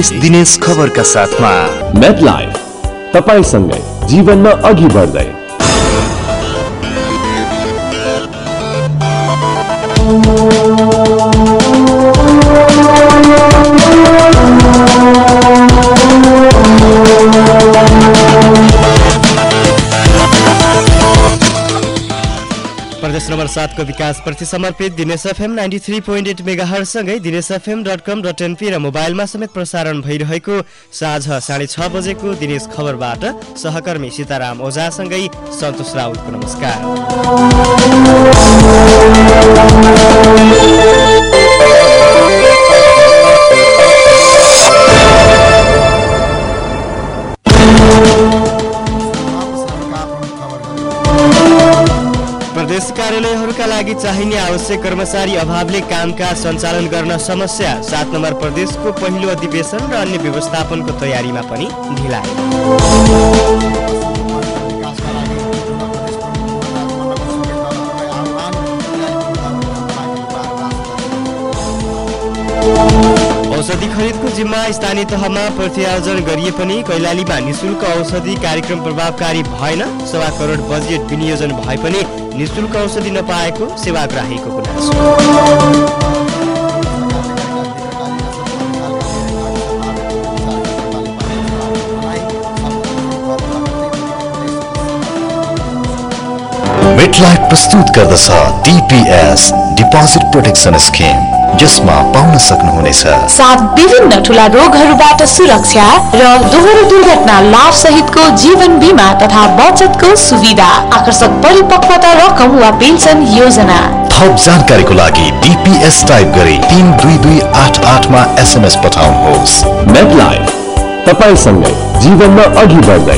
यस दिनेश खबरका साथमा मेटलाइफ तपाईसँगै जीवनमा अघि बढ्दै। प्रदेश नम्बर 7 को विकास प्रति समर्पित दिनेश एफएम 93.8 मेगाहर्ज सँगै दिनेशfm.com.np र मोबाइलमा समेत प्रसारण भइरहेको साँझ 6:30 बजेको दिनेश खबरबाट सहकर्मी सीताराम ओझासँगै सन्तोष राउतको नमस्कार। प्रदेश कार्यालयहरूका लागि चाहिने आवश्यक कर्मचारी अभावले कामकाज सञ्चालन गर्न समस्या। 7 नम्बर प्रदेशको पहिलो अधिवेशन र अन्य व्यवस्थापनको तयारीमा पनि ढिलाइ। औषधि खरिदको जिम्मा स्थानीय तहमा प्रत्यायोजन गरिए पनि कैलालीमा निशुल्क औषधि कार्यक्रम प्रभावकारी भएन। 1.25 करोड बजेट विनियोजन भए पनि निशुल्क औषधि नपाएको सेवाग्राहीको गुनासो। मेटलाइफ प्रस्तुत गर्दछ DPS डिपोजिट प्रोटेक्सन स्किम, जसमा पाउन सक्नुहुनेछ 7 विभिन्न ठूला रोगहरूबाट सुरक्षा र दोहोरो दुर्घटना लाभ सहितको जीवन बीमा तथा बचतको सुविधा, आकर्षक परिपक्वता रकम वा पेन्सन योजना। थप जानकारीको लागि DPS टाइप गरी 32288 मा SMS पठाउनुहोस्। मेटलाइफ तपाईसँगै जीवनमा अघि बढ्दै।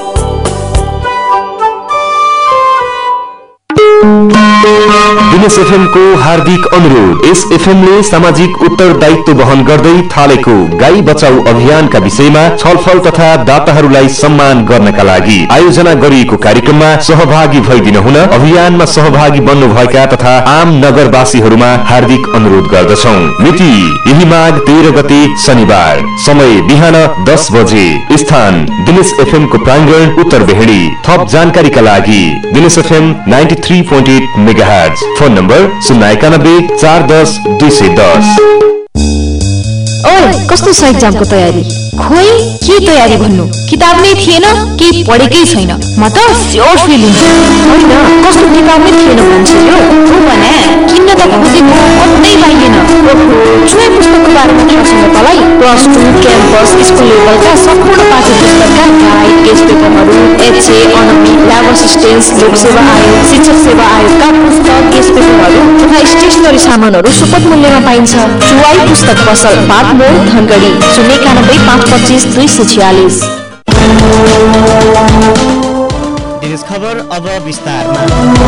दिनेश एफएम को हार्दिक अनुरोध। यस एफएम ले सामाजिक उत्तरदायित्व वहन गर्दै थालेको गाई बचाऊ अभियानका विषयमा छलफल तथा दाताहरूलाई सम्मान गर्नका लागि आयोजना गरिएको कार्यक्रममा सहभागी भइदिन हुन अभियानमा सहभागी बन्नुभएका तथा आम नगरवासीहरूमा हार्दिक अनुरोध गर्दछौं। मिति यही माघ 13 गते शनिबार, समय बिहान 10 बजे, स्थान दिनेश एफएम को प्राङ्गण उत्तर बेहडी। थप जानकारीका लागि Dinesh FM 93.8 megahertz, phone number 091 410 210। ओए कस्तो छ एक्जामको तयारी? खोइ के तयारी भन्नु, किताब नै थिएन के पढेकै छैन। म त स्योर फिलिङ होइन, कस्तो किताब नै थिएन भन्छ यो हो भने किन्न त खोजेको कतै पाइएन। जुनै पुस्तकको बारेमा थाहा छैन तलाई? प्लस 2 क्याम्पस स्कुल लेभलका सम्पूर्ण पाठ्य पुस्तकका गाइड, टेस्ट पेपरहरू, एचए, अनमी, ल्याब असिस्टेन्स, लोक सेवा आयोग, शिक्षक सेवा आयोगका पुस्तक, टेस्ट पेपरहरू तथा स्टेशनरी सामानहरू सुपथ मूल्यमा पाइन्छ। जुवाई पुस्तक पसल, बाग मोड, धनगढी, 091 525 246। दिनेश खबर अब विस्तारमा।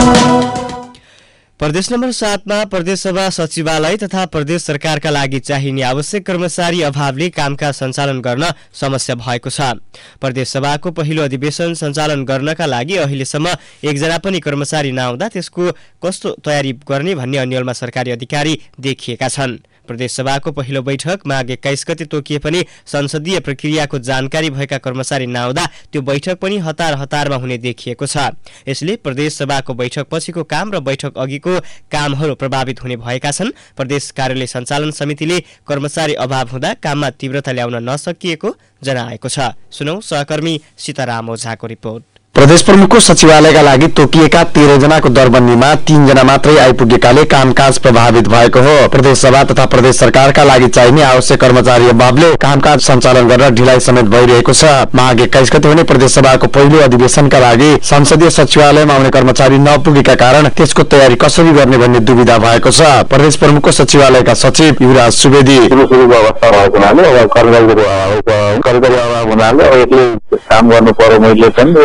प्रदेश नम्बर 7 मा प्रदेश सभा सचिवालय तथा प्रदेश सरकारका लागि चाहिने आवश्यक कर्मचारी अभावले कामकाज सञ्चालन गर्न समस्या भएको छ। प्रदेश सभाको पहिलो अधिवेशन सञ्चालन गर्नका लागि अहिलेसम्म एकजना पनि कर्मचारी नआउँदा त्यसको कस्तो तयारी गर्ने भन्ने अन्यलमा सरकारी अधिकारी देखिएका छन्। प्रदेश सभाको पहिलो बैठक माघ 21 गते तोकिए पनि संसदीय प्रक्रियाको जानकारी भएका कर्मचारी नआउँदा त्यो बैठक पनि हतारमा हुने देखिएको छ। यसले प्रदेश सभाको बैठक पछिको काम र बैठक अघिको कामहरू प्रभावित हुने भएका छन्। प्रदेश कार्यालय सञ्चालन समितिले कर्मचारी अभाव हुँदा काममा तीव्रता ल्याउन नसकिएको जनाएको छ। सुनौ सहकर्मी सीताराम ओझाको रिपोर्ट। प्रदेश प्रमुखको सचिवालयका लागि तोकिएका 13 जनाको दरबन्दीमा 3 जना मात्रै आइपुगेकाले कामकाज प्रभावित भएको हो। प्रदेश सभा तथा प्रदेश सरकारका लागि चाहिने आवश्यक कर्मचारी अभावले कामकाज सञ्चालन गर्न ढिलाइ समेत भइरहेको छ। माघ 21 गते हुने प्रदेश सभाको पहिलो अधिवेशनका लागि संसदीय सचिवालयमा आउने कर्मचारी नपुगेका कारण त्यसको तयारी कसरी गर्ने भन्ने दुविधा भएको छ। प्रदेश प्रमुखको सचिवालयका सचिव युवराज सुवेदी काम गर्नु पर्यो मैले पनि अब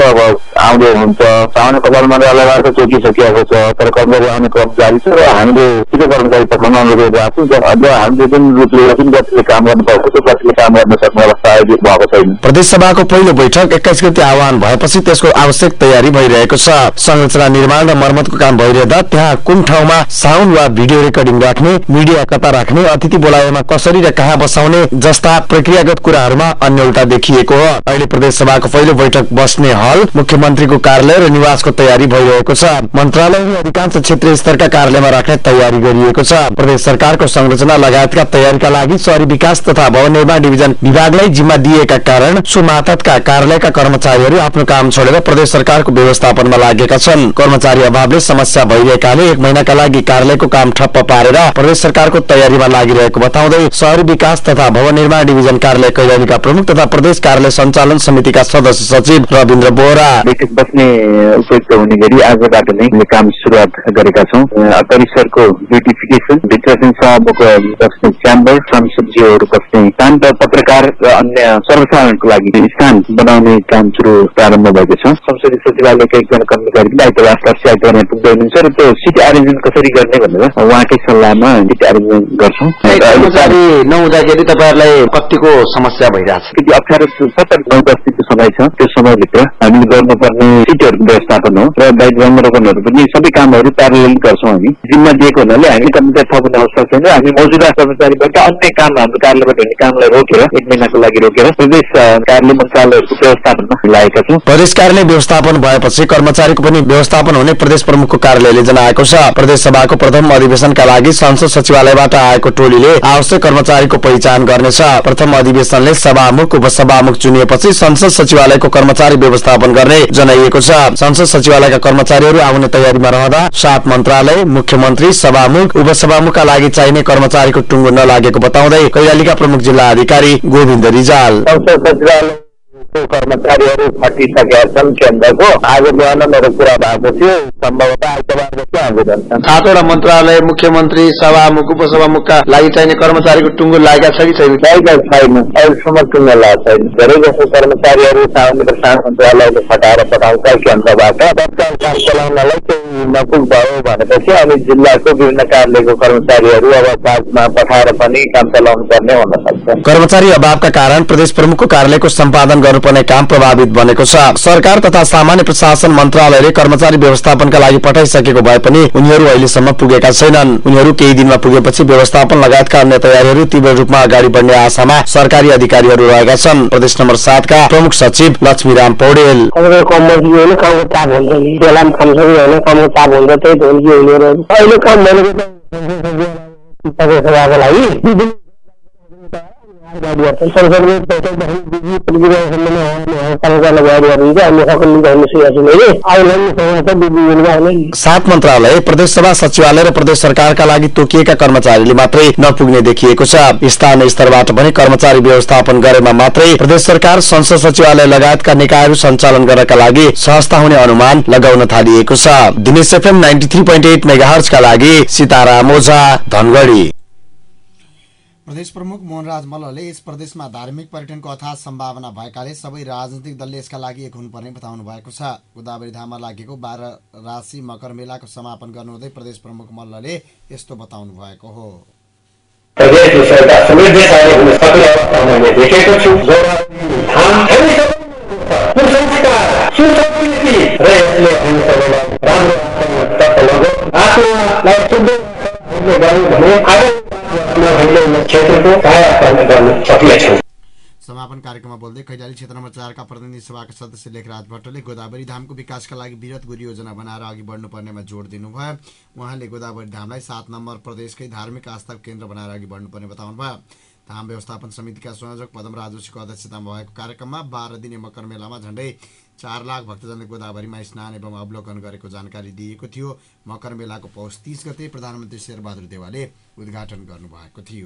आउँदै हुन्छ। सामान्य कपाल मन्त्रालयबाट तोकिसकेको छ, तर कर्मचारी आउने क्रम जारी छ र हामीले छिटो कर्मचारी पठाउन अनुरोध गरेको छौँ। अब हामीले जुन रूपले जुन गतिले काम गर्नुपर्छ त्यो गतिले काम गर्न सक्ने अवस्था अहिले भएको छैन। प्रदेश सभाको पहिलो बैठक 21 गते आह्वान भएपछि त्यसको आवश्यक तयारी भइरहेको छ। संरचना निर्माण र मर्मतको काम भइरहँदा त्यहाँ कुन ठाउँमा साउन्ड वा भिडियो रेकर्डिङ राख्ने, मिडिया कता राख्ने, अतिथि बोलाएमा कसरी र कहाँ बसाउने जस्ता प्रक्रियागत कुराहरूमा अन्यलता देखिएको हो। अहिले प्रदेश सभाको पहिलो बैठक बस्ने हल, मुख्यमन्त्रीको कार्यालय र निवासको तयारी भइरहेको छ। मन्त्रालयले अधिकांश क्षेत्रीय स्तरका कार्यालयमा राख्ने तयारी गरिएको छ। प्रदेश सरकारको संरचना लगायतका तयारीका लागि शहरी विकास तथा भवन निर्माण डिभिजन विभागलाई जिम्मा दिएका कारण सो मातहतका कार्यालयका कर्मचारीहरू आफ्नो काम छोडेर प्रदेश सरकारको व्यवस्थापनमा लागेका छन्। कर्मचारी अभावले समस्या भइरहेकाले 1 महिनाका लागि कार्यालयको काम ठप्प पारेर प्रदेश सरकारको तयारीमा लागिरहेको बताउँदै शहरी विकास तथा भवन निर्माण डिभिजन कार्यालय कैलालीका प्रमुख तथा प्रदेश कार्यालय सञ्चालन समितिका सदस्य सचिव रविन्द्र बोहरा बैठक बस्ने उपयुक्त हुने गरी आजबाट नै काम सुरुवात गरेका छौँ। परिसरको ब्युटिफिकेसन, भित्र चाहिँ सभामुख बस्ने च्याम्बर, संसदीयहरू बस्ने स्थान र पत्रकार र अन्य सर्वसाधारणको लागि स्थान बनाउने काम सुरु प्रारम्भ भएको छ। संसदीय सचिवालयका एकजना कर्मचारी आइतबार आइतबार पुग्दै हुनुहुन्छ र त्यो सिट एरेन्जमेन्ट कसरी गर्ने भनेर उहाँकै सल्लाहमा सिट एरेन्जमेन्ट गर्छौँ। कर्मचारी नहुँदाखेरि तपाईँहरूलाई कतिको समस्या भइरहेछ? त्यति अप्ठ्यारो छ, तर 9-10 दिनको समय छ। त्यो समयभित्र हामीले गर्नुपर्ने सिटहरूको व्यवस्थापन हो र दायित्व अनुरूपणहरू पनि सबै कामहरू प्यारेलल गर्छौँ। हामी जिम्मा दिएको हुनाले हामी कर्मचारी थप्ने अवस्था छैन। हामी मौजुदा कर्मचारीबाट अन्य काम हाम्रो कार्यालयबाट हुने कामलाई रोकेर 1 महिनाको लागि रोकेर प्रदेश कार्यालय मन्त्रालयहरूको व्यवस्थापनमा लागेका छौँ। प्रदेश कार्यालय व्यवस्थापन भएपछि कर्मचारीको पनि व्यवस्थापन हुने प्रदेश प्रमुखको कार्यालयले जनाएको छ। प्रदेश सभाको प्रथम अधिवेशनका लागि संसद सचिवालयबाट आएको टोलीले आवश्यक कर्मचारीको पहिचान गर्नेछ। प्रथम अधिवेशनले सभामुख उपसभामुख चुनिएपछि संसद सचिवालयको कर्मचारी व्यवस्थापन गर्ने जनाइएको छ। संसद सचिवालयका कर्मचारीहरू आउने तयारीमा रहँदा 7 मन्त्रालय, मुख्यमन्त्री, सभामुख, उपसभामुखका लागि चाहिने कर्मचारीको टुङ्गो नलागेको बताउँदै कैलालीका प्रमुख जिल्ला अधिकारी गोविन्द रिजाल संसद सचिवालय कर्मचारीहरू खटिसकेका छन्। केन्द्रको आज बिहान मेरो कुरा भएको थियो, सम्भवतः आइतबारदेखि आवेदन छन्। 7वटा मन्त्रालय, मुख्यमन्त्री, सभामुख, उपसभामुखका लागि चाहिने कर्मचारीको टुङ्गो लागेका छ कि छैन? छैन, अहिलेसम्म टुङ्गो लागेको छैन। धेरै जसो कर्मचारीहरू सामान्य प्रशासन मन्त्रालयले खटाएर पठाउँछ केन्द्रबाट। तत्काल काम चलाउनलाई चाहिँ नपुग भयो भनेपछि अनि जिल्लाको विभिन्न कार्यालयको कर्मचारीहरू अब बादमा पठाएर पनि काम चलाउनु पर्ने हुन सक्छ। कर्मचारी अभावका कारण प्रदेश प्रमुखको कार्यालयको सम्पादन गर्नुपर्ने काम प्रभावित बनेको छ। सरकार तथा सामान्य प्रशासन मन्त्रालयले कर्मचारी व्यवस्थापनका लागि पठाइसकेको भए पनि उनीहरू अहिलेसम्म पुगेका छैनन्। उनीहरू केही दिनमा पुगेपछि व्यवस्थापन लगायतका अन्य तयारीहरू तीव्र रूपमा अगाडि बढ्ने आशामा सरकारी अधिकारीहरू रहेका छन्। प्रदेश नम्बर 7 का प्रमुख सचिव लक्ष्मीराम पौडेल सात मन्त्रालय, प्रदेश सभा सचिवालय र प्रदेश सरकारका लागि तोकिएका कर्मचारीले मात्रै नपुग्ने देखिएको छ। स्थानीय स्तरबाट पनि कर्मचारी व्यवस्थापन गरेमा मात्रै प्रदेश सरकार, संसद सचिवालय लगायतका निकायहरू सञ्चालन गर्नका लागि सहजता हुने अनुमान लगाउन थालिएको छ। दिनेश एफएम 93.8 मेगाहर्ज का लागि सीताराम ओझा, धनगढी। प्रदेश प्रमुख मोहनराज मल्लले यस प्रदेशमा धार्मिक पर्यटनको अथाह सम्भावना भएकाले सबै राजनीतिक दलले यसका लागि एक हुनुपर्ने बताउनु भएको छ। गोदावरी धाममा लागेको 12 राशि मकर मेलाको समापन गर्नुहुँदै प्रदेश प्रमुख मल्लले यस्तो बताउनु भएको हो। समापन कार्यक्रममा बोल्दै कैलाली क्षेत्र नम्बर 4 का प्रतिनिधि सभाका सदस्य लेखराज भट्टले गोदावरी धामको विकासका लागि वृहत योजना बनाएर अघि बढ्नुपर्नेमा जोड दिनुभयो। उहाँले गोदावरी धामलाई 7 नम्बर प्रदेशकै धार्मिक आस्थाको केन्द्र बनाएर अघि बढ्नुपर्ने बताउनुभयो। धाम व्यवस्थापन समितिका संयोजक पदमराज जोशीको अध्यक्षतामा भएको कार्यक्रममा 12 दिने मकर मेलामा झण्डै 4 लाख भक्तजनले गोदावरीमा स्नान एवं अवलोकन गरेको जानकारी दिएको थियो। मकर मेलाको पौष 30 गते प्रधानमन्त्री शेरबहादुर देवालले उद्घाटन गर्नुभएको थियो।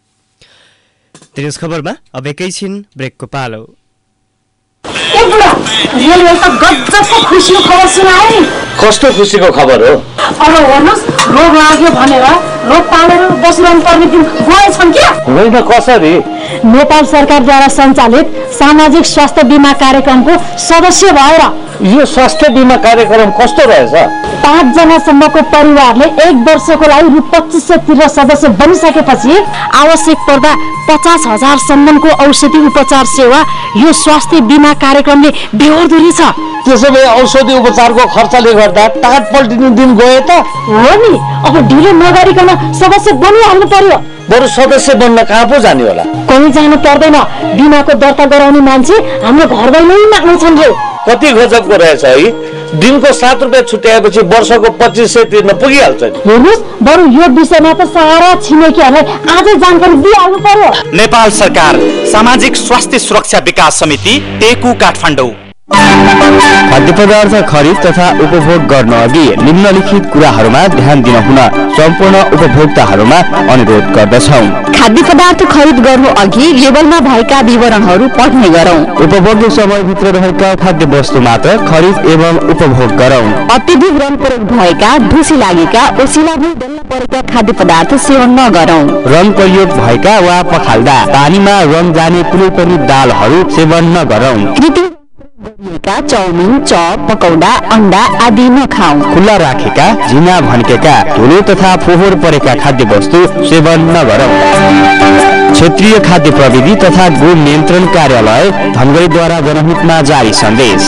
तेज खबरमा अब एकैछिन ब्रेकको पालो। रेलवे त गजबको खुसीको खबर सुनाए नि। कस्तो खुसीको खबर हो? अब हेर्नुहोस् रोग लाग्यो भनेर रोग पालेर बसिरहनु पर्ने दिन गएछन् क्या? होइन कसरी? नेपाल सरकारद्वारा सञ्चालित सामाजिक स्वास्थ्य बीमा कार्यक्रमको सदस्य भएर। यो स्वास्थ्य बीमा कार्यक्रम कस्तो रहेछ? 5 जनासम्मको परिवारले 1 वर्षको लागि रु 2500 तिरेर सदस्य बनिसकेपछि आवश्यक पर्दा 50,000 सम्मको औषधि उपचार सेवा यो स्वास्थ्य बीमा कार्यक्रमले बेहोर्दो रहेछ। त्यसो भए औषधि उपचारको खर्चले गर्दा टाट पल्टिने दिन गयो त? हो नि, अब ढिलो नगरिकन सदस्य बनिहाल्नु पर्यो। बरु सदस्य बन्न कहाँ पो जाने होला? कहीँ जानु पर्दैन, बिमाको दर्ता गराउने मान्छे हाम्रो घरदैमै माग्नेछन् रे। कति गजबको रहेछ है। दिनको 7 रुपियाँ छुट्याएपछि वर्षको 2500 तिर्न पुगिहाल्छ नि। हेर्नुहोस्, बरु यो विषयमा त सारा छिमेकीहरूलाई आजै जानकारी दिइहाल्नु पर्यो। नेपाल सरकार सामाजिक स्वास्थ्य सुरक्षा विकास समिति टेकु काठमाडौँ। खाद्य पदार्थ खरिद तथा उपभोग गर्न अघि निम्नलिखित कुराहरूमा ध्यान दिन हुन सम्पूर्ण उपभोक्ताहरूमा अनुरोध गर्दछौं। खाद्य पदार्थ खरिद गर्नु अघि लेबलमा भएका विवरणहरू पढ्ने गरौं। उपभोग्य समयभित्र रहेका खाद्य वस्तु मात्र खरिद एवं उपभोग गरौं। अत्यधिक रङ प्रयोग भएका, ढुसी लागेका, ओसिला भई डल्ला परेका खाद्य पदार्थ सेवन नगरौं। रङ प्रयोग भएका वा पखाल्दा पानीमा रङ जाने कुनै पनि दालहरू सेवन नगरौं। गरिएका चाउमिन, चप, पकौडा, अंडा आदि नखाऊ। खुल्ला राखेका, झिना भन्केका, धुलो तथा फोहोर परेका खाद्य वस्तु सेवन नगरौं। क्षेत्रीय खाद्य प्रविधि तथा गुण नियन्त्रण कार्यालय धनगढीद्वारा जनहितमा जारी सन्देश।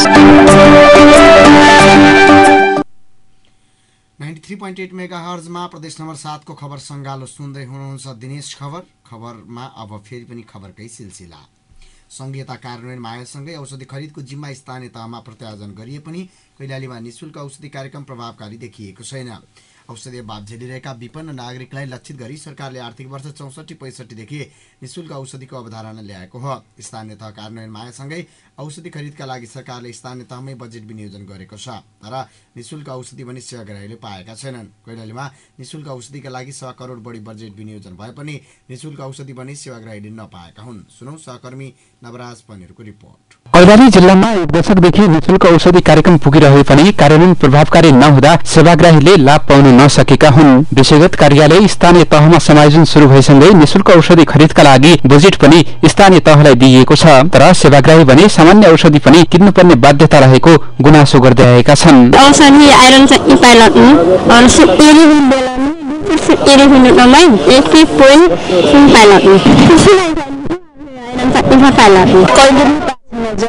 93.8 मेगाहर्जमा प्रदेश नम्बर 7 को खबर संगालो सुन्दै हुनुहुन्छ दिनेश। खबरमा अब फेरि पनि खबरकै सिलसिला। संघीयता कार्यान्वयन मायासँगै औषधि खरिदको जिम्मा स्थानीय तहमा प्रत्यायोजन गरिए पनि कैलालीमा निःशुल्क औषधि कार्यक्रम प्रभावकारी देखिएको छैन। औषधि अभाव झेलिरहेका विपन्न नागरिकलाई लक्षित गरी सरकारले आर्थिक वर्ष 64-65 देखि निःशुल्क औषधिको अवधारणा ल्याएको हो। स्थानीय तह कार्यान्वयन मायासँगै औषधि खरिदका लागि सरकारले स्थानीय तहमै बजेट विनियोजन गरेको छ, तर निःशुल्क औषधि भने सेवाग्राहीले पाएका छैनन्। कैलालीमा निःशुल्क औषधिका लागि 100 करोड बढी बजेट विनियोजन भए पनि निःशुल्क औषधि भने सेवाग्राहीले नपाएका हुन्। सुनौ सहकर्मी नवराज पनेरको रिपोर्ट। कैलाली जिल्लामा 1 दशकदेखि निःशुल्क औषधि कार्यक्रम पुगिरहे पनि कार्यान्वयन प्रभावकारी नहुँदा सेवाग्राहीले लाभ पाउन नसकेका हुन्। विषयगत कार्यालय स्थानीय तहमा समायोजन शुरू भएसँगै निःशुल्क औषधि खरिदका लागि बजेट पनि स्थानीय तहलाई दिइएको छ, तर सेवाग्राही भने सामान्य औषधि पनि किन्नुपर्ने बाध्यता रहेको गुनासो गर्दै आएका छन्। औषधि आइरन चाहिँ पाइलट अनि एरिन बेलामा एरिन नमै एक पोइन्ट पाइलट आइरन चाहिँ पाइलट कहिले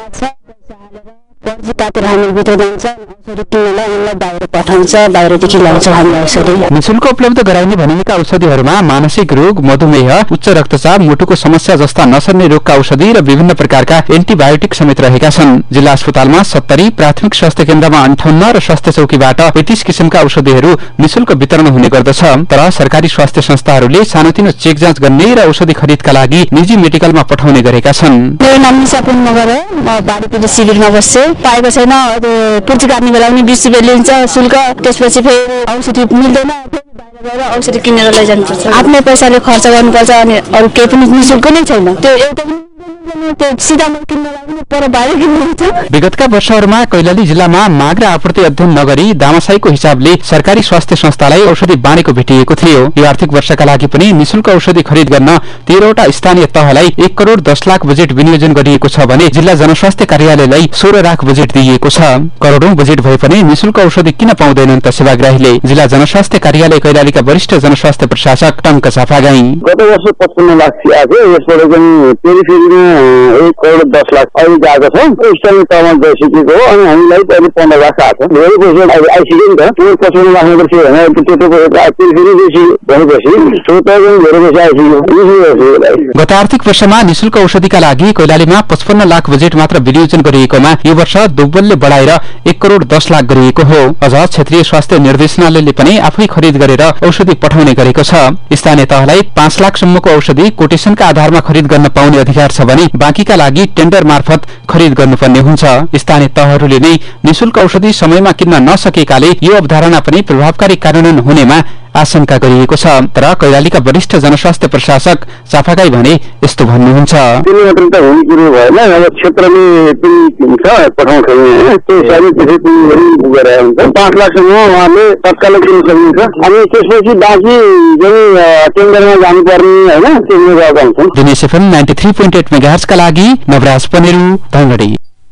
निःशुल्क उपलब्ध गराइने भनिएका औषधिहरूमा मानसिक रोग, मधुमेह, उच्च रक्तचाप, मुटुको समस्या जस्ता नसर्ने रोगका औषधि र विभिन्न प्रकारका एन्टिबायोटिक समेत रहेका छन्। जिल्ला अस्पतालमा 70, प्राथमिक स्वास्थ्य केन्द्रमा 58 र स्वास्थ्य चौकीबाट 35 किसिमका औषधिहरू निःशुल्क वितरण हुने गर्दछ। तर सरकारी स्वास्थ्य संस्थाहरूले सानोतिनो चेक जाँच गर्ने र औषधि खरिदका लागि निजी मेडिकलमा पठाउने गरेका छन्। पाएको छैन, पुर्ची काट्ने बेला पनि 20 रुपियाँ लिन्छ शुल्क, त्यसपछि फेरि औषधि मिल्दैन, औषधि किनेर लैजानुपर्छ। आफ्नै पैसाले खर्च गर्नुपर्छ अनि अरू केही पनि निःशुल्क नै छैन। त्यो एउटा विगतका वर्षहरूमा कैलाली जिल्लामा माग र आपूर्ति अध्ययन नगरी दामासाईको हिसाबले सरकारी स्वास्थ्य संस्थालाई औषधि बाँडेको भेटिएको थियो। यो आर्थिक वर्षका लागि पनि निःशुल्क औषधि खरिद गर्न 13वटा स्थानीय तहलाई 1 करोड 10 लाख बजेट विनियोजन गरिएको छ भने जिल्ला जनस्वास्थ्य कार्यालयलाई 16 लाख बजेट दिइएको छ। करोडौं बजेट भए पनि निःशुल्क औषधि किन पाउँदैनन् त सेवाग्राहीले? जिल्ला जनस्वास्थ्य कार्यालय कैलालीका वरिष्ठ जनस्वास्थ्य प्रशासक टंक छापागाई। गत वर्ष 55 लाख आएको, यसबाट पनि फेरि 1 करोड 10 लाख अहिले गएको छ। स्थानीय तहमा गइसकेको हो अनि हामीलाई अहिले 15 लाख आएको छ। धेरै पैसा आइसक्यो नि त। त्यो 55 लाख मात्रै थियो भने त्यो फेरि बेसी भनेपछि त्यो त धेरै पैसा आइसक्यो। गत आर्थिक वर्षमा निःशुल्क औषधिका लागि कैलालीमा 55 लाख बजेट मात्र विनियोजन गरिएकोमा यो वर्ष दोब्बलले बढाएर 1 करोड 10 लाख गरिएको हो। अझ क्षेत्रीय स्वास्थ्य निर्देशनालयले पनि आफै खरिद गरेर औषधि पठाउने गरेको छ। स्थानीय तहलाई 5 लाख सम्मको औषधि कोटेसनका आधारमा खरिद गर्न पाउने अधिकार छ भने बाँकीका लागि टेन्डर मार्फत खरिद गर्नुपर्ने हुन्छ। स्थानीय तहहरूले नै निःशुल्क औषधि समयमा किन्न नसकेकाले यो अवधारणा पनि प्रभावकारी कार्यान्वयन हुनेमा आशंका गरिएको छ। तर कैलालीका वरिष्ठ जनस्वास्थ्य प्रशासक चाफागाई भने यस्तो भन्नुहुन्छ। त्यसले मात्र त हुने कुरो भएन, अब क्षेत्रले पनि छ पठाउँछ त्यो हिसाबले त्यसै पनि गरेर हुन्छ। 5 लाखसम्म उहाँले तत्कालै किन्न सक्नुहुन्छ। अनि त्यसपछि बाँकी चाहिँ टेन्डरमा जानुपर्ने होइन त्यसले गर्दा हुन्छ। दिनेश एफएम 93.8 मेगाहर्जका लागि नवराज पनेरू धनगढी।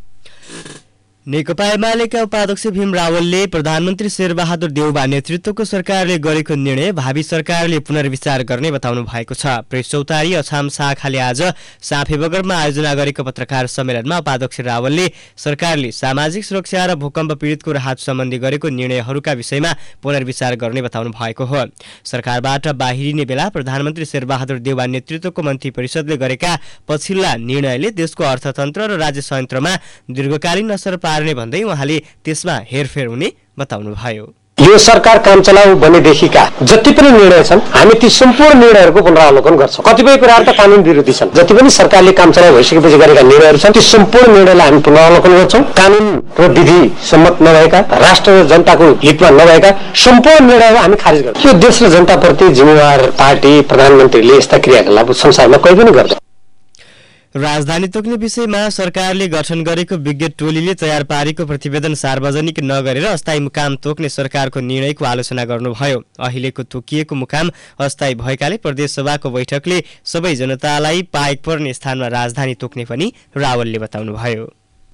नेकपा एमालेका उपाध्यक्ष भीम रावलले प्रधानमन्त्री शेरबहादुर देउबा नेतृत्वको सरकारले गरेको निर्णय भावी सरकारले पुनर्विचार गर्ने बताउनु भएको छ। प्रेस चौतारी अछाम शाखाले आज साँफेबगरमा आयोजना गरेको पत्रकार सम्मेलनमा उपाध्यक्ष रावलले सरकारले सामाजिक सुरक्षा र भूकम्प पीडितको राहत सम्बन्धी गरेको निर्णयहरूका विषयमा पुनर्विचार गर्ने बताउनु भएको हो। सरकारबाट बाहिरिने बेला प्रधानमन्त्री शेरबहादुर देउबा नेतृत्वको मन्त्री परिषदले गरेका पछिल्ला निर्णयले देशको अर्थतन्त्र र राज्य संयन्त्रमा दीर्घकालीन असर पार्ने भन्दै उहाँले त्यसमा हेरफेर हुने बताउनुभयो। यो सरकार काम चलाऊ बनेदेखिका जति पनि निर्णय छन् हामी ती सम्पूर्ण निर्णयहरूको पुनरावलोकन गर्छौँ। कतिपय कुराहरू त कानुन विरोधी छन्। जति पनि सरकारले काम चलाउ भइसकेपछि गरेका निर्णयहरू छन् ती सम्पूर्ण निर्णयलाई हामी पुनरावलोकन गर्छौँ। कानुन र विधि सम्मत नभएका, राष्ट्र र जनताको हितमा नभएका सम्पूर्ण निर्णयहरू हामी खारिज गर्छौँ। यो देश र जनताप्रति जिम्मेवार पार्टी प्रधानमन्त्रीले यस्ता क्रियाकलाप संसारमा कोही पनि गर्दैन। राजधानी तोक्ने विषयमा सरकारले गठन गरेको विज्ञ टोलीले तयार पारेको प्रतिवेदन सार्वजनिक नगरेर अस्थायी मुकाम तोक्ने सरकारको निर्णयको आलोचना गर्नुभयो। अहिलेको तोकिएको मुकाम अस्थायी भएकाले प्रदेशसभाको बैठकले सबै जनतालाई पाएक पर्ने स्थानमा राजधानी तोक्ने पनि रावलले बताउनुभयो।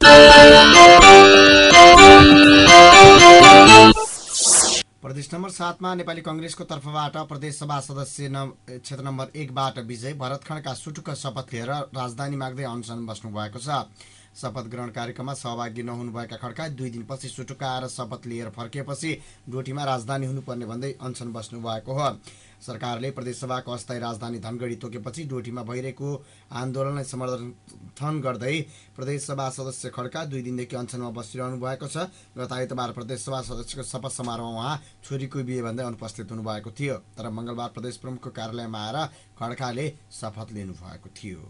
प्रदेश नम्बर 7 मा नेपाली कांग्रेसको तर्फबाट प्रदेश सभा सदस्य क्षेत्र नम्बर 1 बाट विजय भरत खड्का सुटुक्क शपथ लिएर राजधानी माग्दै अनसन बस्नु भएको छ। शपथ ग्रहण कार्यक्रममा सहभागी नहुनुभएका खड्का 2 दिनपछि सुटुक्क आएर शपथ लिएर फर्किएपछि डोटीमा राजधानी हुनुपर्ने भन्दै अनसन बस्नु भएको हो। सरकारले प्रदेशसभाको अस्थायी राजधानी धनगढी तोकेपछि डोटीमा भइरहेको आन्दोलनलाई समर्थन गर्दै प्रदेशसभा सदस्य खड्का 2 दिनदेखि अनसनमा बसिरहनु भएको छ। गत आइतबार प्रदेशसभा सदस्यको शपथ समारोहमा उहाँ छोरीको बिहे भन्दै अनुपस्थित हुनुभएको थियो। तर मंगलबार प्रदेश प्रमुखको कार्यालयमा आएर खड्काले शपथ लिनु भएको थियो।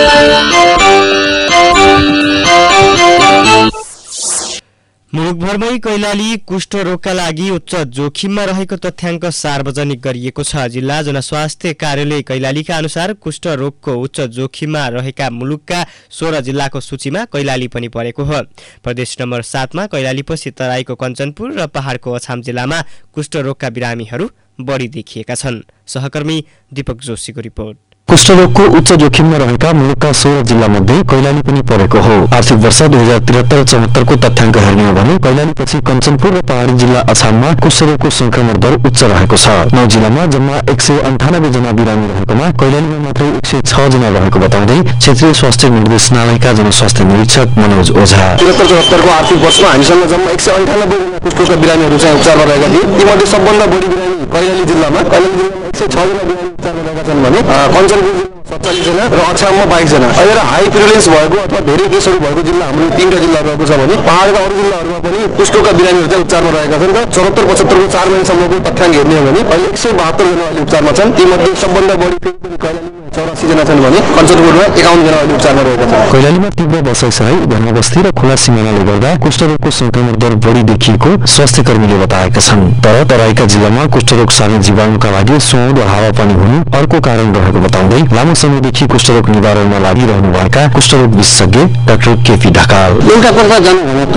मुलुकभरमै कैलाली कुष्ठ रोगका लागि उच्च जोखिममा रहेको तथ्याङ्क सार्वजनिक गरिएको छ। जिल्ला जनस्वास्थ्य कार्यालय कैलालीका अनुसार कुष्ठ रोगको उच्च जोखिममा रहेका मुलुकका 16 जिल्लाको सूचीमा कैलाली पनि परेको हो। प्रदेश नम्बर 7 मा कैलालीपछि तराईको कञ्चनपुर र पहाडको अछाम जिल्लामा कुष्ठ रोगका बिरामीहरू बढी देखिएका छन्। सहकर्मी दीपक जोशीको रिपोर्ट। कुष्ठरोगको उच्च जोखिममा रहेका मुलुकका 16 जिल्ला मध्ये कैलाली पनि परेको हो। आर्थिक वर्ष 2073-74 को तथ्याङ्क हेर्ने हो भने कैलालीपछि कञ्चनपुर र पहाडी जिल्ला अछाममा कुष्ठरोगको संक्रमण दर उच्च रहेको छ। 9 जिल्लामा जम्मा 198 जना बिरामी रहेकोमा कैलालीमा मात्रै 106 जना रहेको बताउँदै क्षेत्रीय स्वास्थ्य निर्देशनालयका जनस्वास्थ्य निरीक्षक मनोज ओझा 73-74 को आर्थिक वर्षमा हामीसँग जम्मा 198 जना कुष्ठरोगका बिरामीहरू चाहिँ उपचारमा रहेका थिए। तीमध्ये सबभन्दा बढी बिरामी कैलाली जिल्लामा 106 जना बिरामी उपचारमा रहेका छन् भने कञ्चनपुर 47 जना र अछाममा 22 जना। अहिले हाई प्रिभलेन्स भएको अथवा धेरै केसहरू भएको जिल्ला हाम्रो 3टा जिल्ला रहेको छ भने पहाडका अरू जिल्लाहरूमा पनि कुष्ठरोगका बिरामीहरू चाहिँ उपचारमा रहेका छन्। र 74-75 को 4 महिनासम्मको तथ्याङ्क हेर्ने हो भने अहिले 172 जना अहिले उपचारमा छन्। तीमध्ये सबभन्दा बढी कैलालीमा 84 जना छन् भने कञ्चनपुरमा 51 जना अहिले उपचारमा रहेका छन्। कैलालीमा तीव्र बसाइसराई, घनबस्ती र खुला सिमानाले गर्दा कुष्ठरोगको संक्रमण दर बढी देखिएको स्वास्थ्य कर्मीले बताएका छन्। तर तराईका जिल्लामा कुष्ठरोग सार्ने जीवाणुका लागि सुहाउँदो हावापानी हुनु अर्को कारण रहेको बताउँदै लामो समयदेखि कुष्ठरोग निवारणमा लागिरहनुभएका कुष्ठरोग विशेषज्ञ डाक्टर केपी ढकाल एउटा पर्दा जानु भने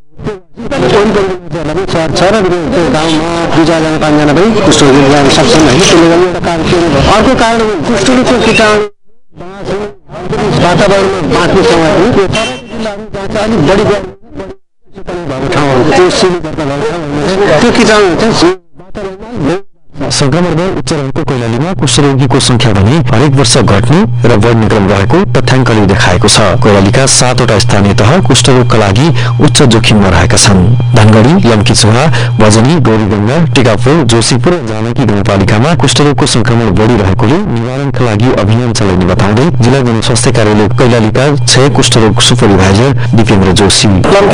गाउँमा 2-4 जना 5 जना पनि कुष्ठरोग जान सक्छन् हैन। त्यसले गर्दा एउटा कारण के हो? अर्को कारण कुष्ठरोगको कीटाणु वातावरणमा बाँच्ने समय हो। त्यो जिल्लाहरू जहाँ अलिक बढी भएको ठाउँहरू त्यो कीटाणु चाहिँ संक्रमण दर उच्च रहेको कैलालीमा कुष्ठरोगीको संख्या भने हरेक वर्ष घट्ने र बढ्ने क्रम रहेको तथ्याङ्कले देखाएको छ। कैलालीका 7वटा स्थानीय तह कुष्ठरोगका लागि उच्च जोखिममा रहेका छन्। धनगढी, लम्कीचुहा, भजनी, गौरीगंगा, टिकापुर, जोशीपुर र जानकी गाउँपालिकामा कुष्ठरोगको संक्रमण बढी रहेकोले निवारणका लागि अभियान चलाइने बताउँदै जिल्ला जनस्वास्थ्य कार्यालय कैलालीका 6 कुष्ठरोग सुपरभाइजर दिपेन्द्र जोशी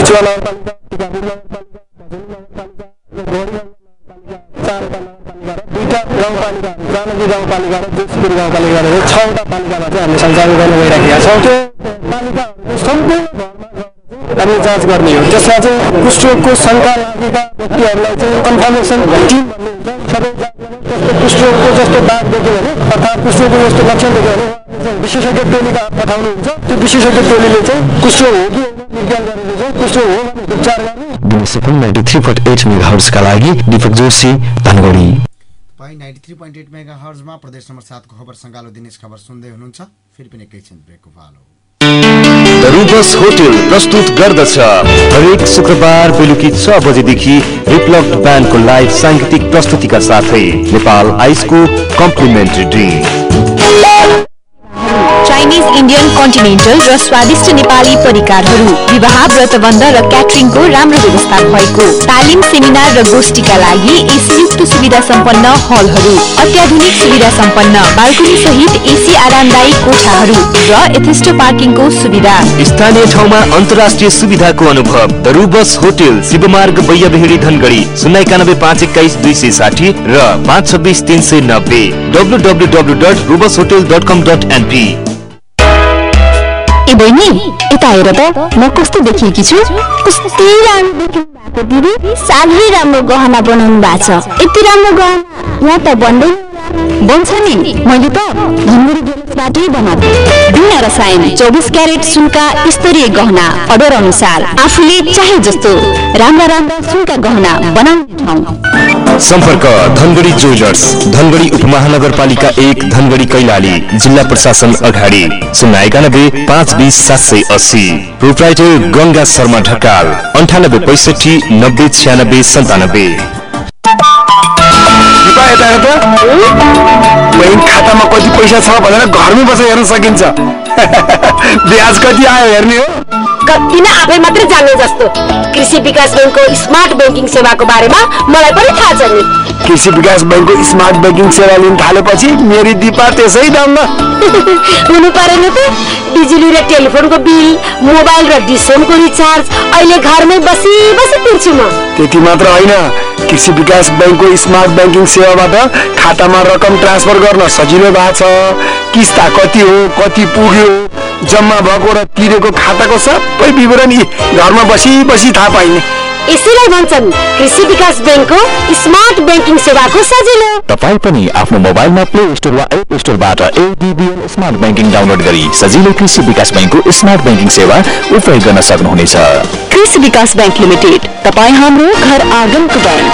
जानकी गाउँपालिका र जोशीपुर गाउँपालिका 6वटा पालिकामा चाहिँ हामीले सञ्चालन गर्न गइरहेका छौँ। त्यो पालिकाहरूको सम्पूर्ण हामीले जाँच गर्ने हो। जसमा चाहिँ कुष्ठरोगको शङ्का लागेका व्यक्तिहरूलाई चाहिँ कन्फर्मेसन टिम भन्ने हुन्छ। सबै कुष्ठरोगको जस्तो दाग देख्यो भने अर्थात् कुष्ठरोगको जस्तो लक्षण देख्यो भने विशेषज्ञ टोलीका पठाउनुहुन्छ। त्यो विशेषज्ञ टोलीले चाहिँ कुष्ठरोग हो कि विज्ञान गरेर चाहिँ कुष्ठरोग हो भने उपचार गर्ने। 93.8 मेगाहर्जका लागि दीपक जोशी धनगढी। 93.8 मेगाहर्जमा प्रदेश नम्बर 7 को खबर सङ्गालो दिनेश खबर सुन्दै हुनुहुन्छ। फेरि पनि एकैछिन ब्रेकको पालो। रूबस होटल प्रस्तुत गर्दछ हरेक शुक्रबार बेलुकी 6 बजेदेखि रिप्लक्ड ब्यान्डको लाइभ साङ्गीतिक प्रस्तुतिका साथै नेपाल आइसको complimentary drink, Chinese, Indian, continental र स्वादिष्ट नेपाली परिकारहरू, विवाह, व्रतबन्ध र क्याटरिङको राम्रो व्यवस्था भएको, तालिम, सेमिनार र गोष्ठीका लागि एसीयुक्त सुविधा सम्पन्न हलहरू, अत्याधुनिक सुविधा सम्पन्न बाल्कनी सहित एसी आरामदायी कोठाहरू र यथेष्ट पार्किङको सुविधा। स्थानीय ठाउँमा अन्तर्राष्ट्रिय सुविधाको अनुभव। द रूबस होटल, शिवमार्ग बैयाबेहडी धनगढी, 091 260 र 526 390, www.rubushotel.com.np। ए बहिनी, यता हेर त, म कस्तो देखिएकी छु? कस्तै राम्रो देखिनु भएको दिदी। साह्रै राम्रो गहना बनाउनु भएको छ। यति राम्रो गहना यहाँ त बन्दै बन्छ नि। मैले त धनगढी ज्वेलर्सबाटै बनाएको। बिना रसायन 24 क्यारेट सुनका स्तरीय गहना अर्डर अनुसार आफूले चाहे जस्तो राम्रा राम्रा सुनका गहना बनाउने ठाउँ। सम्पर्क धनगढी ज्वेलर्स, धनगढी उपमहानगरपालिका 1, धनगढी कैलाली, जिल्ला प्रशासन अगाडि, 091 520 780। प्रोप्राइटर गंगा शर्मा ढकाल, 98 65 90 96 97। बैंक खातामा कति पैसा छ भनेर घरमै बसेर हेर्न सकिन्छ। ब्याज कति आयो हेर्ने हो। किन आफै मात्रै जान्ने जस्तो। कृषि विकास बैंकको स्मार्ट बैंकिङ सेवाको बारेमा मलाई पनि थाहा छ नि। कृषि विकास बैंकको स्मार्ट बैंकिङ सेवा लिन थालेपछि मेरी दिपा त्यसै दाममा हुनु परेन त। बिजुली र टेलिफोनको बिल, मोबाइल र डिसोनको रिचार्ज अहिले घरमै बसी बसी तिर्छु म। त्यति मात्र होइन, कृषि विकास बैंकको स्मार्ट बैंकिङ सेवाबाट खातामा रकम ट्रान्सफर गर्न सजिलो भएको छ। किस्ता कति हो, कति पुग्यो, जम्मा भएको र तिरेको खाताको सबै विवरण घरमा बसी बसी थाहा पाइने। यसैलाई भन्छन् कृषि विकास बैंकको स्मार्ट बैंकिङ सेवाको सजिलो। तपाईँ पनि आफ्नो मोबाइलमा प्ले स्टोर वा एप स्टोरबाट एडीबीएल स्मार्ट बैंकिङ डाउनलोड गरी सजिलै कृषि विकास बैंकको स्मार्ट बैंकिङ सेवा उपयोग गर्न सक्नुहुनेछ। कृषि विकास बैंक लिमिटेड, तपाईँ हाम्रो घर आँगनको बैंक।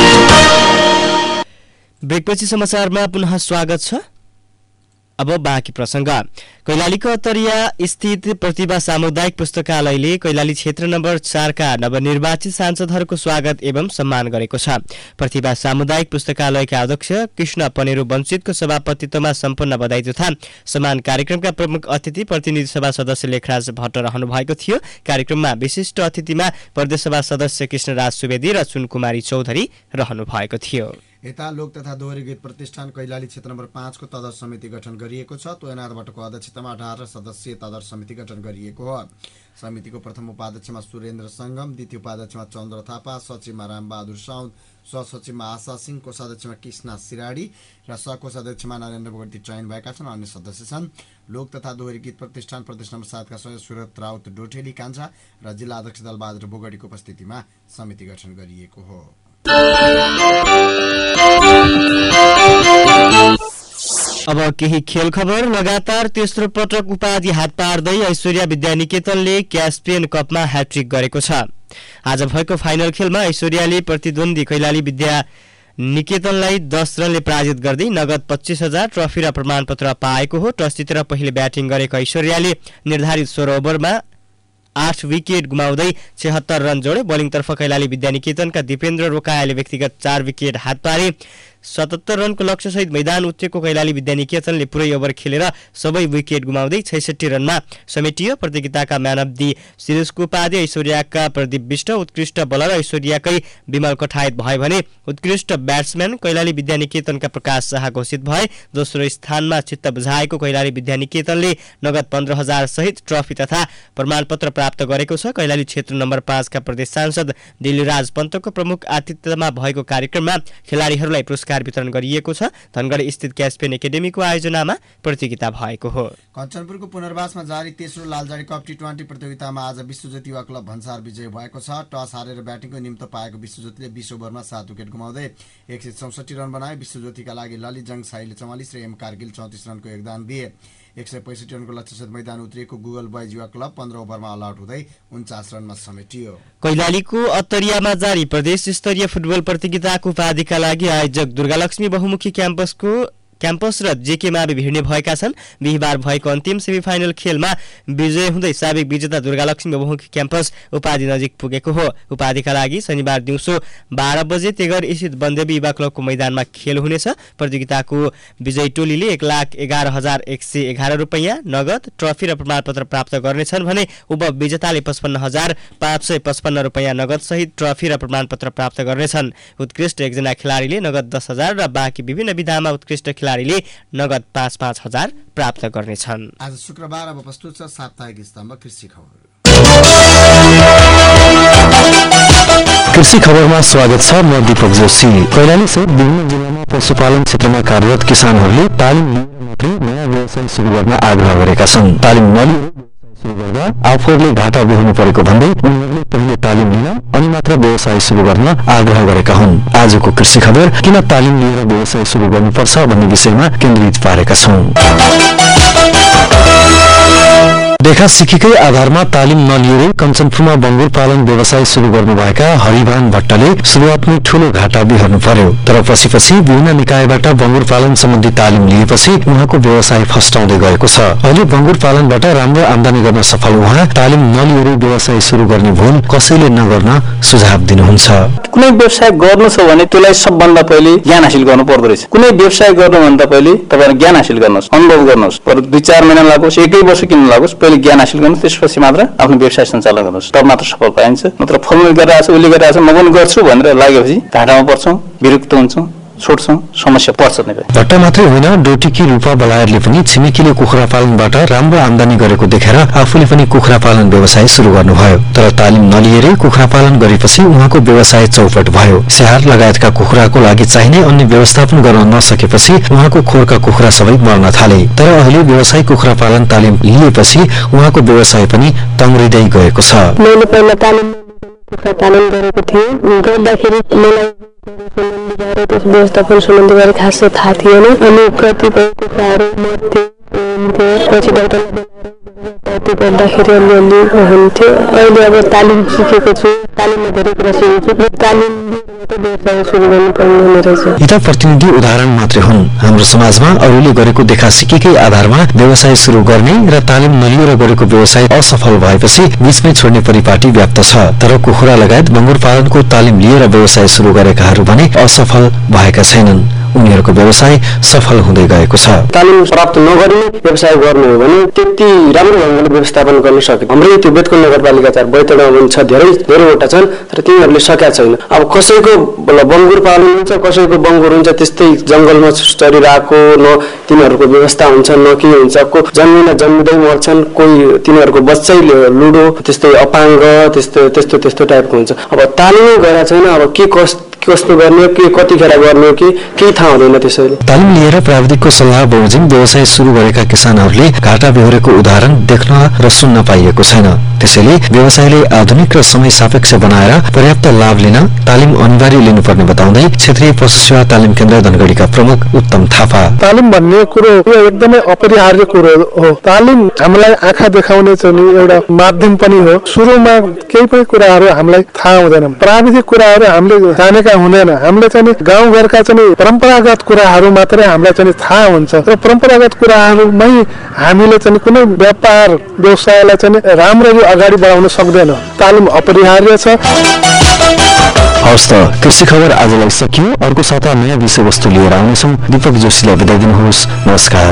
ब्रेकपछि समाचारमा पुनः स्वागत छ। अब बाँकी प्रसंग। कैलालीको अतरिया स्थित प्रतिभा सामुदायिक पुस्तकालयले कैलाली क्षेत्र नम्बर 4 का नवनिर्वाचित सांसदहरूको स्वागत एवं सम्मान गरेको छ। प्रतिभा सामुदायिक पुस्तकालयका अध्यक्ष कृष्ण पनेरू वञ्चितको सभापतित्वमा सम्पन्न बधाई तथा सम्मान कार्यक्रमका प्रमुख अतिथि प्रतिनिधि सभा सदस्य लेखराज भट्ट रहनु भएको थियो। कार्यक्रममा विशिष्ट अतिथिमा प्रदेशसभा सदस्य कृष्णराज सुवेदी र चुनकुमारी चौधरी रहनु भएको थियो। यता लोक तथा दोहोरी गीत प्रतिष्ठान कैलाली क्षेत्र नम्बर 5 को तदर्थ समिति गठन गरिएको छ। तोयनाथ भट्टको अध्यक्षतामा 18 सदस्यीय तदर्थ समिति गठन गरिएको हो। समितिको प्रथम उपाध्यक्षमा सुरेन्द्र सङ्गम, द्वितीय उपाध्यक्षमा चन्द्र थापा, सचिवमा रामबहादुर साउद, सहसचिवमा आशा सिंह, कोषाध्यक्षमा कृष्णा सिराडी र सहकोषाध्यक्षमा नरेन्द्र बोगटी चयन भएका छन्। अन्य सदस्य छन् लोक तथा दोहोरी गीत प्रतिष्ठान प्रदेश नम्बर 7 का सदस्य सुरत राउत डोठेली कान्छा र जिल्ला अध्यक्ष दलबहादुर बोगटीको उपस्थितिमा समिति गठन गरिएको हो। अब केही खेल खबर। लगातार तेस्रो पटक उपाधि हात पार्दै ऐश्वर्या विद्यानिकेतनले क्यास्पियन कपमा ह्याट्रिक गरेको छ। आज भएको फाइनल खेलमा ऐश्वर्याले प्रतिद्वन्दी कैलाली विद्या निकेतनलाई 10 रनले पराजित गर्दै नगद 25,000 ट्रफी र प्रमाणपत्र पाएको हो। टस जितेर पहिले ब्याटिङ गरेको ऐश्वर्याले निर्धारित 16 ओभरमा 8 विकेट गुमाउँदै 76 रन जोडे। बोलिङतर्फ कैलाली विद्यानिकेतनका दिपेन्द्र रोकायाले व्यक्तिगत 4 विकेट हात पारे। 77 रनको लक्ष्यसहित मैदान उत्रेको कैलाली विद्यानिकेतनले पुरै ओभर खेलेर सबै विकेट गुमाउँदै 66 रनमा समेटियो। प्रतियोगिताका म्यान अफ दि सिरिजको उपाधि ऐश्वर्याका प्रदीप विष्ट, उत्कृष्ट बलर ऐश्वर्याकै विमल कठायत भए भने उत्कृष्ट ब्याट्सम्यान कैलाली विद्यानिकेतनका प्रकाश शाह घोषित भए। दोस्रो स्थानमा चित्त बुझाएको कैलाली विद्यानिकेतनले नगद 15,000 सहित ट्रफी तथा प्रमाणपत्र प्राप्त गरेको छ। कैलाली क्षेत्र नम्बर 5 का प्रदेश सांसद दिलराज पन्तको प्रमुख आतिथ्यमा भएको कार्यक्रममा खेलाडीहरूलाई पुरस्कार पुरस्कार वितरण गरिएको छ। धनगढ स्थित क्यास्पियन एकाडेमीको आयोजनामा प्रतियोगिता भएको हो। कञ्चनपुरको पुनर्वासमा जारी तेस्रो लालजाडी कप टी20 प्रतियोगितामा आज विश्वज्योति युवा क्लब भन्सार विजय भएको छ। टस हारेर ब्याटिङको निम्तो पाएको विश्वज्योतिले 20 ओभरमा 7 विकेट गुमाउँदै 164 रन बनाए। विश्वज्योतिका लागि ललित जङ साईले 44 र एम कारगिल 34 रनको योगदान दिए। 165 रनको लक्ष्यसहित मैदान उत्रिएको गुगल बोइज युवा क्लब 15 ओभरमा अल आउट हुँदै 49 रनमा समेटियो। कैलालीको अत्तरियामा जारी प्रदेश स्तरीय फुटबल प्रतियोगिताको उपाधिका लागि आयोजक दुर्गालक्ष्मी बहुमुखी क्याम्पस र जेके मावि भिड्ने भएका छन्। बिहिबार भएको अन्तिम सेमिफाइनल खेलमा विजय हुँदै साबिक विजेता दुर्गालक्ष्मी बहुमुखी क्याम्पस उपाधि नजिक पुगेको हो। उपाधिका लागि शनिबार दिउँसो 12 बजे तेगर स्थित वनदेवी युवा क्लबको मैदानमा खेल हुनेछ। प्रतियोगिताको विजयी टोलीले 1,11,111 रुपैयाँ नगद ट्रफी र प्रमाणपत्र प्राप्त गर्नेछन् भने उपविजेताले 55,555 रुपैयाँ नगद सहित ट्रफी र प्रमाणपत्र प्राप्त गर्नेछन्। उत्कृष्ट एकजना खेलाडीले नगद 10,000 र बाँकी विभिन्न विधामा उत्कृष्ट खेलाडीले नगद 5,000 प्राप्त गर्नेछन्। आज शुक्रबार अब प्रस्तुत छ साप्ताहिक स्तम्भ कृषि खबर। कृषि खबरमा स्वागत छ। म दीपक जोशी। कैलाली सहित विभिन्न जिल्लामा पशुपालन क्षेत्रमा कार्यरत किसानहरूले तालिम लिएर मात्रै नयाँ व्यवसाय सुरु गर्न आग्रह गरेका छन्। तालिम नलिएर सुरु गर्दा आफूहरूले घाटा बेहोर्नु परेको भन्दै उनीहरूले पहिले तालिम लिन अनि मात्र व्यवसाय सुरु गर्न आग्रह गरेका हुन्। आजको कृषि खबर किन तालिम लिएर व्यवसाय सुरु गर्नुपर्छ भन्ने विषयमा केन्द्रित पारेका छौं। देखा सिकीकै आधारमा तालिम नलिएरै कञ्चनपुरमा बङ्गुर पालन व्यवसाय सुरु गर्नुभएका हरिभान भट्टले सुरुवातमै ठूलो घाटा बिहोर्नु पर्यो। तर पछि विभिन्न निकायबाट बङ्गुर पालन सम्बन्धी तालिम लिएपछि उहाँको व्यवसाय फस्टाउँदै गएको छ। अहिले बङ्गुर पालनबाट राम्रो आमदानी गर्न सफल उहाँ तालिम नलिएरै व्यवसाय सुरु गर्ने भूल कसैले नगर्न सुझाव दिनुहुन्छ। कुनै व्यवसाय गर्नु छ भने त्यसलाई सबभन्दा पहिले ज्ञान हासिल गर्नु पर्दो रहेछ। कुनै व्यवसाय गर्नुभन्दा पहिले तपाईहरु ज्ञान हासिल गर्नुहोस्, अनुभव गर्नुहोस्। पर 2-4 महिना लागोस्, 1 वर्ष किन लागोस्, पहिले ज्ञान हासिल गर्नुहोस्, त्यसपछि मात्र आफ्नो व्यवसाय सञ्चालन गर्नुहोस्। तब मात्र सफल पाइन्छ। नत्र फर्मुला गरिरहेछ, उले गरिरहेछ, म पनि गर्छु भनेर लागेपछि घाटामा पर्छौं, विरक्त हुन्छौं, छोड्छौं, समस्या पर्छ नै। भट्ट मात्रै होइन, डोटीकी रूपा बलायरले पनि छिमेकीले कुखुरा पालनबाट राम्रो आमदानी गरेको देखेर आफूले पनि कुखुरा पालन व्यवसाय सुरु गर्नुभयो। तर तालिम नलिएरै कुखुरा पालन गरेपछि उहाँको व्यवसाय चौपट भयो। स्याहार लगायतका कुखुराको लागि चाहिने अन्य व्यवस्थापन गर्न नसकेपछि उहाँको खोरका कुखुरा सबै मर्न थाले। तर अहिले व्यवसाय कुखुरा पालन तालिम लिएपछि उहाँको व्यवसाय पनि तङ्ग्रिँदै गएको छ। मैले पहिला तालिम कुखुरा पालन गरेको थिएँ। गर्दाखेरि मलाई त्यस व्यवस्थापन सम्बन्धी बारे खासै थाहा थिएन। अनि कतिपय कुखुराहरू मर्थे, पछि डाक्टरले गर्दाखेरि अलिअलि हुन्थ्यो। अहिले अब तालिम सिकेको छु, तालिममा धेरै कुरा सिकेको छु। तालिम व्यवसाय सुरु गर्नुपर्ने हुने रहेछ। यी त प्रतिनिधि उदाहरण मात्रै हुन्। हाम्रो समाजमा अरूले गरेको देखा सिकेकै आधारमा व्यवसाय सुरु गर्ने र तालिम नलिएर गरेको व्यवसाय असफल भएपछि बीचमै छोड्ने परिपाटी व्याप्त छ। तर कुखुरा लगायत बङ्गुर पालनको तालिम लिएर व्यवसाय सुरु गरेकाहरू भने असफल भएका छैनन्। उनीहरूको व्यवसाय सफल हुँदै गएको छ। तालिम प्राप्त नगरी व्यवसाय गर्नु हो भने त्यति राम्रो ढङ्गले व्यवस्थापन गर्न सकिन्छ। हाम्रो त्यो बेतको नगरपालिका 4 बैतडा पनि छ, धेरैवटा छन्, तर तिनीहरूले सकेका छैन। अब कसैको बङ्गुर पालन हुन्छ, कसैको बङ्गुर हुन्छ त्यस्तै जंगलमा चरिरहेको, न तिनीहरूको व्यवस्था हुन्छ न के हुन्छ। जन्मिँदै मर्छन्, कोही तिनीहरूको बच्चै लुडो, त्यस्तै अपाङ्ग, त्यस्तो टाइपको हुन्छ। अब तालिमै गरेका छैन, अब के कस्तो गर्ने, के कतिखेर गर्ने, केही थाहा हुँदैन। त्यसैले तालिम लिएर प्राविधिकको सल्लाह बमोजिम व्यवसाय सुरु गरेका किसानहरूले घाटा बेहोरेको उदाहरण देख्न र सुन्न पाइएको छैन। त्यसैले व्यवसायले आधुनिक र समय सापेक्ष बनाएर पर्याप्त लाभ लिन तालिम अनिवार्य लिनुपर्ने बताउँदै क्षेत्रीय पशु सेवा तालिम केन्द्र धनगढीका प्रमुख उत्तम थापा, तालिम भन्ने कुरो यो एकदमै अपरिहार्य कुरो हो। तालिम हामीलाई आँखा देखाउने चाहिँ एउटा माध्यम पनि हो। सुरुमा केही पनि कुराहरू हामीलाई थाहा हुँदैन, प्राविधिक कुराहरू हामीले जानेका हुँदैन। हामीले चाहिँ गाउँघरका चाहिँ परम्परागत कुराहरू मात्रै हामीलाई चाहिँ थाहा हुन्छ। र परम्परागत कुराहरूमै हामीले चाहिँ कुनै व्यापार व्यवसायलाई चाहिँ राम्ररी अगाडि बढाउन सक्दैन। तालिम अपरिहार्य छ। हवस् त, कृषि खबर आजलाई सकियो। अर्को साता नयाँ विषयवस्तु लिएर आउनेछौँ। दीपक जोशीलाई बिदा दिनुहोस्। नमस्कार।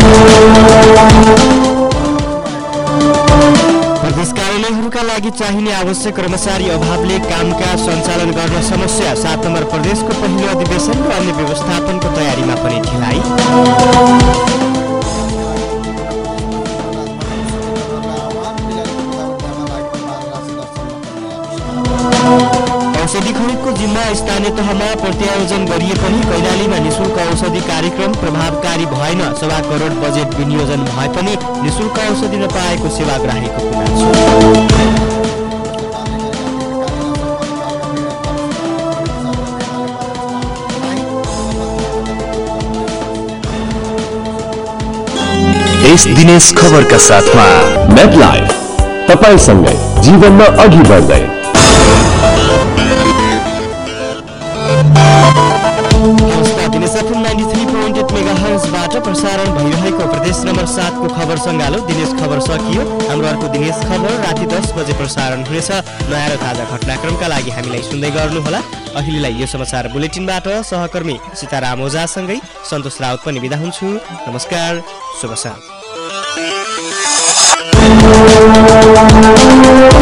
प्रदेश कार्यालयहरूका लागि चाहिने आवश्यक कर्मचारी अभावले कामकाज सञ्चालन गर्न समस्या। 7 नम्बर प्रदेशको पहिलो अधिवेशन र अन्य व्यवस्थापनको तयारीमा पनि ढिलाइ। औषधि खरिदको जिम्मा स्थानीय तहमा प्रत्यायोजन गरिए पनि कैलालीमा निशुल्क औषधि कार्यक्रम प्रभावकारी भएन। 1.25 करोड बजेट विनियोजन भए पनि निशुल्क औषधि नपाएको सेवाग्राहीको गुनासो। देश दिनेश खबरका साथमा मेडलाइफ, तपाईसँगै जीवनमा अघि बढ्दै। दिनेश एफएम 93.8 मेगाहर्जबाट प्रसारण भइरहेको प्रदेश नम्बर 7 को खबर सङ्गालो दिनेश खबर सकियो। हाम्रो अर्को दिनेश खबर राति 10 बजे प्रसारण हुनेछ। नयाँ र ताजा घटनाक्रमका लागि हामीलाई सुन्दै गर्नुहोला। अहिलेलाई यो समाचार बुलेटिनबाट सहकर्मी सीताराम ओझासँगै सन्तोष राउत पनि बिदा हुन्छु। नमस्कार, शुभ साँझ।